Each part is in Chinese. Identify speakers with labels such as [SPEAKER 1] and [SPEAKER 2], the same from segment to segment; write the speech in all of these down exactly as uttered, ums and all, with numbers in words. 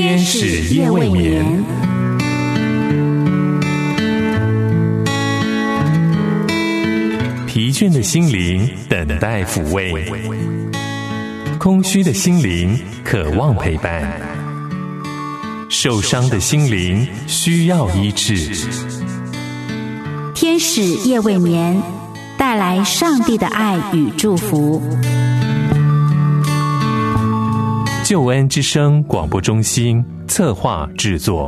[SPEAKER 1] 天使夜未眠。疲倦的心灵等待抚慰，空虚的心灵渴望陪伴，受伤的心灵需要医治。
[SPEAKER 2] 天使夜未眠，带来上帝的爱与祝福。
[SPEAKER 1] 救恩之声广播中心策划制作。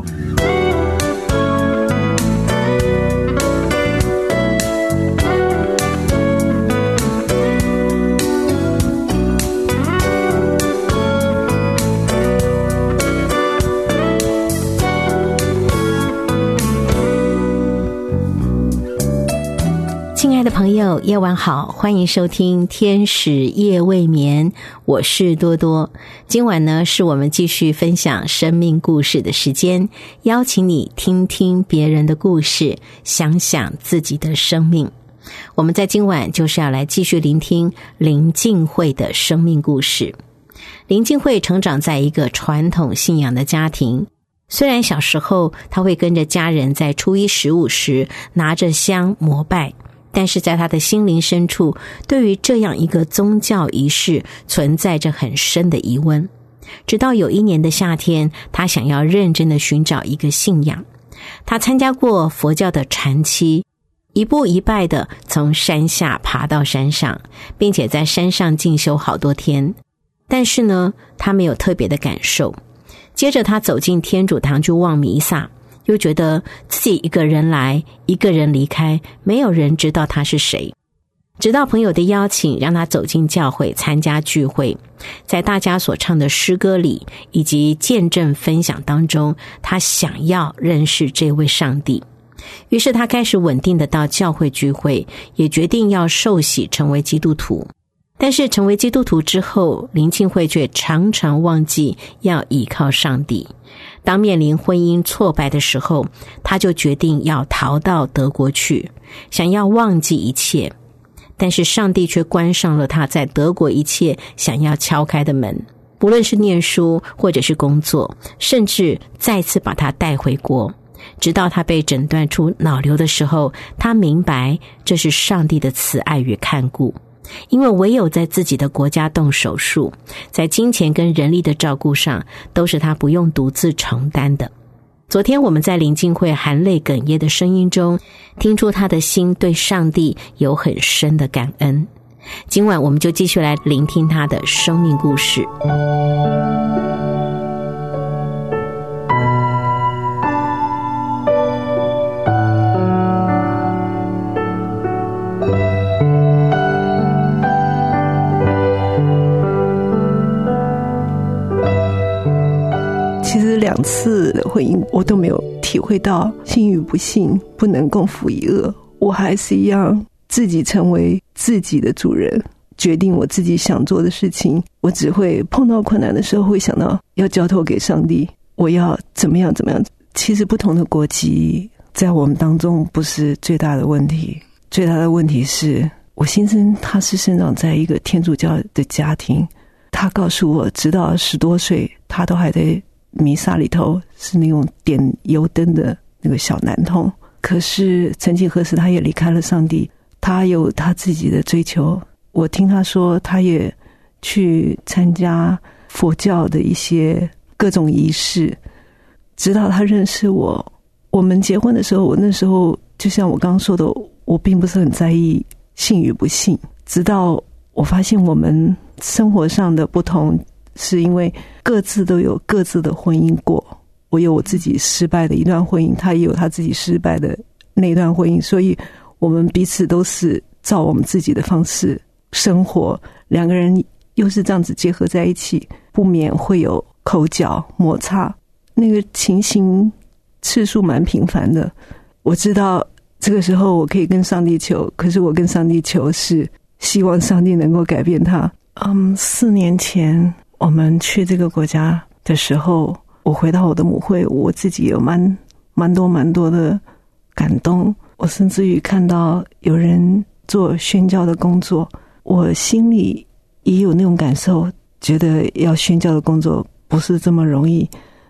[SPEAKER 2] 亲爱的朋友，夜晚好，欢迎收听天使夜未眠，我是多多。今晚呢，是我们继续分享生命故事的时间，邀请你听听别人的故事，想想自己的生命。我们在今晚就是要来继续聆听林静慧的生命故事。林静慧成长在一个传统信仰的家庭，虽然小时候她会跟着家人在初一十五时拿着香膜拜，但是在他的心灵深处，对于这样一个宗教仪式存在着很深的疑问。直到有一年的夏天，他想要认真的寻找一个信仰。他参加过佛教的禅期，一步一拜的从山下爬到山上，并且在山上进修好多天。但是呢，他没有特别的感受。接着他走进天主堂去望弥撒，又觉得自己一个人来，一个人离开，没有人知道他是谁。直到朋友的邀请，让他走进教会参加聚会，在大家所唱的诗歌里以及见证分享当中，他想要认识这位上帝。于是他开始稳定的到教会聚会，也决定要受洗成为基督徒。但是成为基督徒之后，林静慧却常常忘记要依靠上帝。当面临婚姻挫败的时候，他就决定要逃到德国去，想要忘记一切。但是上帝却关上了他在德国一切想要敲开的门，不论是念书或者是工作，甚至再次把他带回国。直到他被诊断出脑瘤的时候，他明白这是上帝的慈爱与看顾。因为唯有在自己的国家动手术，在金钱跟人力的照顾上，都是他不用独自承担的。昨天我们在林静慧含泪哽咽的声音中，听出他的心对上帝有很深的感恩。今晚我们就继续来聆听他的生命故事。
[SPEAKER 3] 两次的婚姻我都没有体会到幸与不幸不能共负一恶，我还是一样自己成为自己的主人，决定我自己想做的事情。我只会碰到困难的时候会想到要交托给上帝，我要怎么样怎么样。其实不同的国籍在我们当中不是最大的问题，最大的问题是我先生他是生长在一个天主教的家庭，他告诉我直到十多岁他都还在弥撒里头是那种点油灯的那个小男童。可是曾几何时他也离开了上帝，他有他自己的追求。我听他说他也去参加佛教的一些各种仪式，直到他认识我。我们结婚的时候，我那时候就像我刚刚说的，我并不是很在意信与不信，直到我发现我们生活上的不同，是因为各自都有各自的婚姻过，我有我自己失败的一段婚姻，他也有他自己失败的那段婚姻，所以我们彼此都是照我们自己的方式生活，两个人又是这样子结合在一起，不免会有口角摩擦，那个情形次数蛮频繁的。我知道这个时候我可以跟上帝求，可是我跟上帝求是希望上帝能够改变他。嗯，四年前我们去这个国家的时候，我回到我的母会，我自己有蛮蛮多蛮多的感动。我甚至于看到有人做宣教的工作，我心里也有那种感受，觉得要宣教的工作不是这么容易。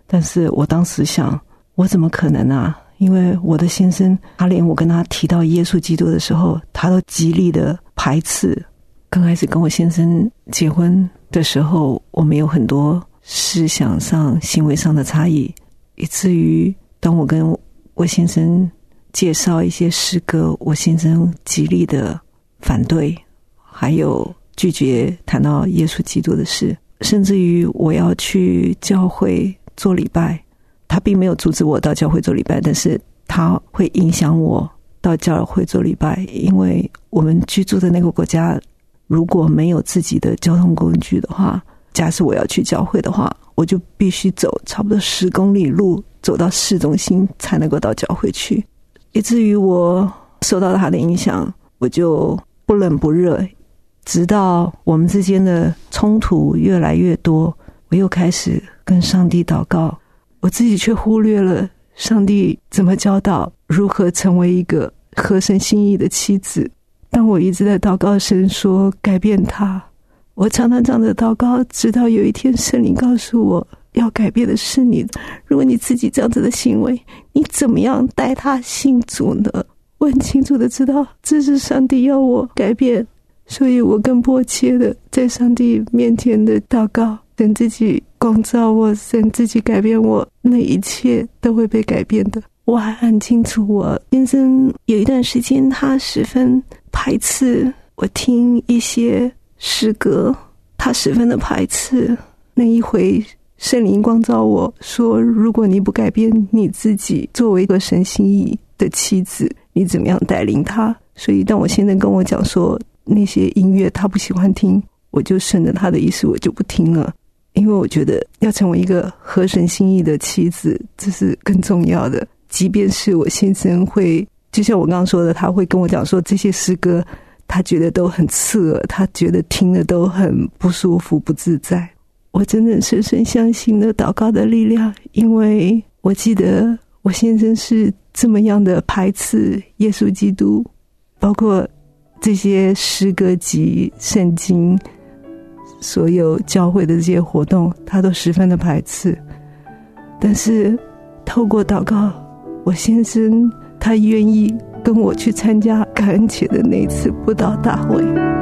[SPEAKER 3] 但是我当时想，我怎么可能啊？因为我的先生，他连我跟他提到耶稣基督的时候，他都极力的排斥。刚开始跟我先生结婚的时候，我们有很多思想上、行为上的差异，以至于当我跟我先生介绍一些诗歌，我先生极力的反对，还有拒绝谈到耶稣基督的事，甚至于我要去教会做礼拜，他并没有阻止我到教会做礼拜，但是他会影响我到教会做礼拜，因为我们居住的那个国家如果没有自己的交通工具的话，假设我要去教会的话，我就必须走差不多十公里路走到市中心才能够到教会去，以至于我受到他的影响，我就不冷不热，直到我们之间的冲突越来越多，我又开始跟上帝祷告，我自己却忽略了上帝怎么教导如何成为一个合神心意的妻子。当我一直在祷告神说改变他，我常常这样的祷告，直到有一天圣灵告诉我，要改变的是你，如果你自己这样子的行为，你怎么样带他信主呢？我很清楚的知道这是上帝要我改变，所以我更迫切的在上帝面前的祷告，神自己光照我，神自己改变我，那一切都会被改变的。我还很清楚，我先生有一段时间他十分排斥我听一些诗歌，他十分的排斥。那一回圣灵光照我说，如果你不改变你自己作为一个神心意的妻子，你怎么样带领他？所以当我先生跟我讲说那些音乐他不喜欢听，我就顺着他的意思，我就不听了。因为我觉得要成为一个合神心意的妻子，这是更重要的。即便是我先生会，就像我刚刚说的，他会跟我讲说这些诗歌他觉得都很刺耳，他觉得听了都很不舒服不自在。我真的深深相信了祷告的力量，因为我记得我先生是这么样的排斥耶稣基督，包括这些诗歌集、圣经，所有教会的这些活动他都十分的排斥。但是透过祷告，我先生他愿意跟我去参加感恩节的那次布道大会。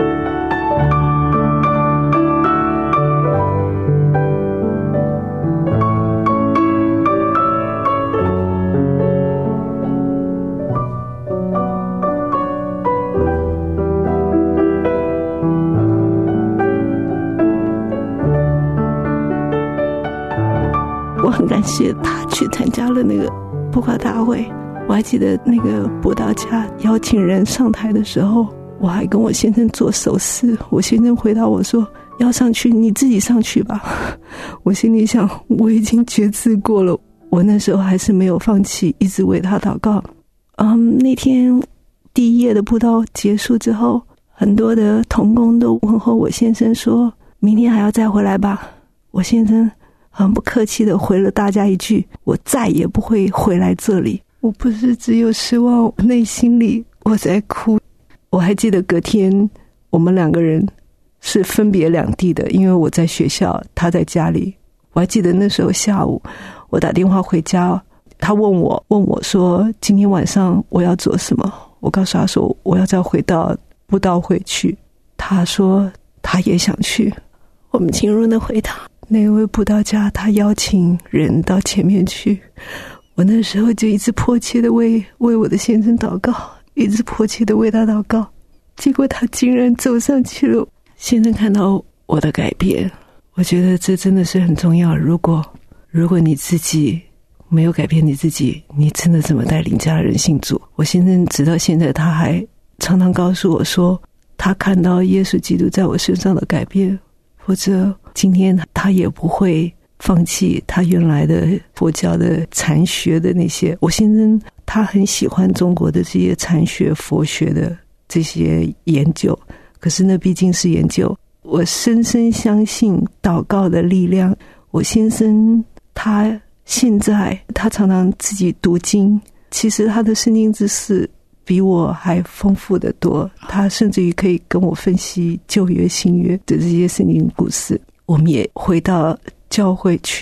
[SPEAKER 3] 我很感谢他去参加了那个布道大会。我还记得那个布道家邀请人上台的时候，我还跟我先生做手势，我先生回答我说，要上去你自己上去吧。我心里想，我已经决志过了，我那时候还是没有放弃，一直为他祷告。嗯，那天第一夜的布道结束之后，很多的同工都问候我先生说，明天还要再回来吧。我先生很不客气的回了大家一句，我再也不会回来这里。我不是只有失望，内心里我在哭。我还记得隔天我们两个人是分别两地的，因为我在学校，他在家里。我还记得那时候下午我打电话回家，他问我问我说今天晚上我要做什么，我告诉他说我要再回到布道会去。他说他也想去。我们进入那会堂，那位布道家他邀请人到前面去，我那时候就一直迫切的为为我的先生祷告，一直迫切的为他祷告。结果他竟然走上去了。先生看到我的改变，我觉得这真的是很重要。如果如果你自己没有改变你自己，你真的怎么带领家人信主？我先生直到现在他还常常告诉我说，他看到耶稣基督在我身上的改变，或者今天他也不会放弃他原来的佛教的禅学的那些。我先生他很喜欢中国的这些禅学佛学的这些研究，可是那毕竟是研究。我深深相信祷告的力量。我先生他现在他常常自己读经，其实他的圣经知识比我还丰富得多，他甚至于可以跟我分析旧约新约的这些圣经故事。我们也回到教会去，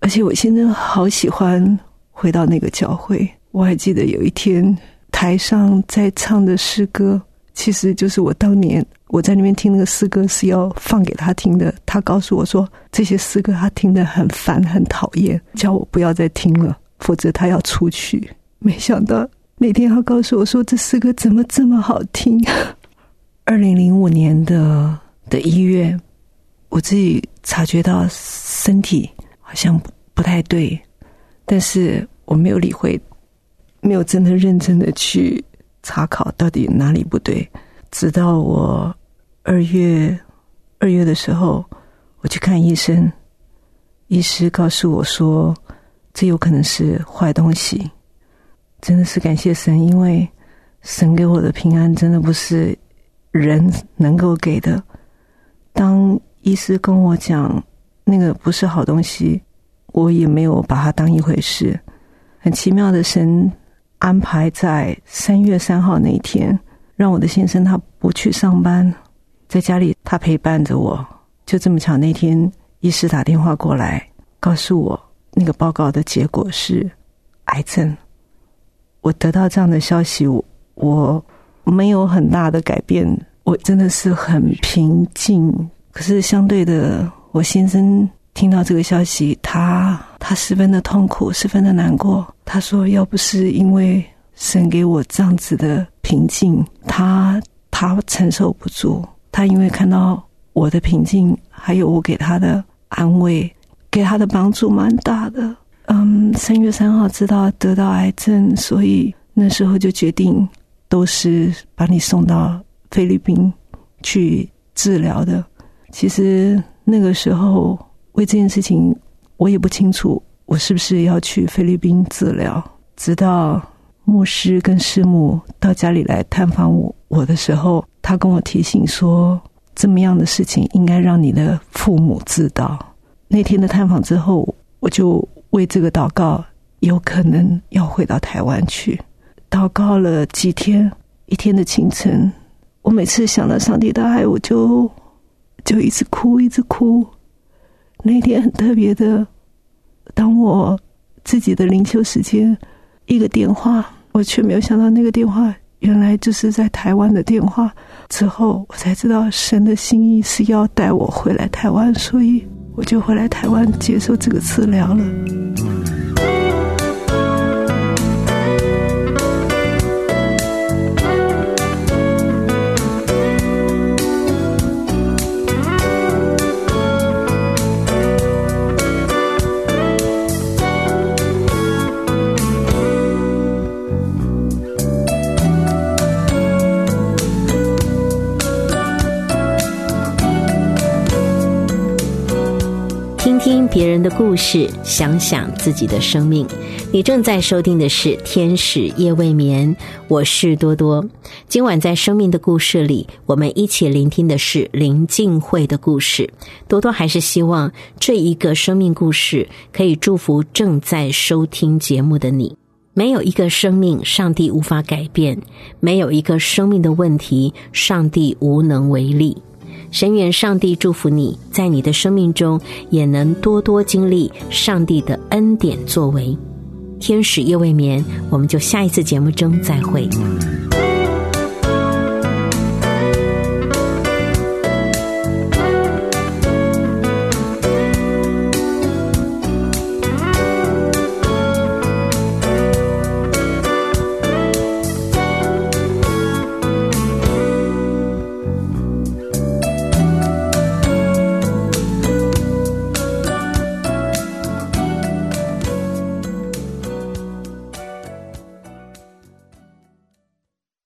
[SPEAKER 3] 而且我现在好喜欢回到那个教会。我还记得有一天台上在唱的诗歌，其实就是我当年我在那边听那个诗歌是要放给他听的。他告诉我说这些诗歌他听得很烦很讨厌，叫我不要再听了，否则他要出去。没想到那天他告诉我说这诗歌怎么这么好听。二零零五年的的一月，我自己察觉到身体好像不太对，但是我没有理会，没有真的认真的去查考到底哪里不对。直到我二月二月的时候，我去看医生，医师告诉我说这有可能是坏东西。真的是感谢神，因为神给我的平安真的不是人能够给的。当医师跟我讲那个不是好东西，我也没有把它当一回事。很奇妙的，神安排在三月三号那一天，让我的先生他不去上班，在家里他陪伴着我。就这么巧，那天医师打电话过来告诉我那个报告的结果是癌症。我得到这样的消息，我我没有很大的改变，我真的是很平静。可是相对的，我先生听到这个消息，他他十分的痛苦，十分的难过。他说要不是因为神给我这样子的平静，他他承受不住。他因为看到我的平静，还有我给他的安慰，给他的帮助蛮大的。嗯，三月三号知道得到癌症，所以那时候就决定都是把你送到菲律宾去治疗的。其实那个时候为这件事情我也不清楚我是不是要去菲律宾治疗，直到牧师跟师母到家里来探访我我的时候，他跟我提醒说这么样的事情应该让你的父母知道。那天的探访之后，我就为这个祷告，有可能要回到台湾去。祷告了几天，一天的清晨，我每次想到上帝的爱，我就就一直哭一直哭。那天很特别的，当我自己的灵修时间，一个电话，我却没有想到那个电话原来就是在台湾的电话。之后我才知道神的心意是要带我回来台湾，所以我就回来台湾接受这个治疗了。
[SPEAKER 2] 听听别人的故事，想想自己的生命。你正在收听的是天使夜未眠，我是多多。今晚在生命的故事里，我们一起聆听的是林静慧的故事。多多还是希望这一个生命故事可以祝福正在收听节目的你。没有一个生命上帝无法改变，没有一个生命的问题上帝无能为力。神愿上帝祝福你，在你的生命中也能多多经历上帝的恩典作为。天使夜未眠，我们就下一次节目中再会。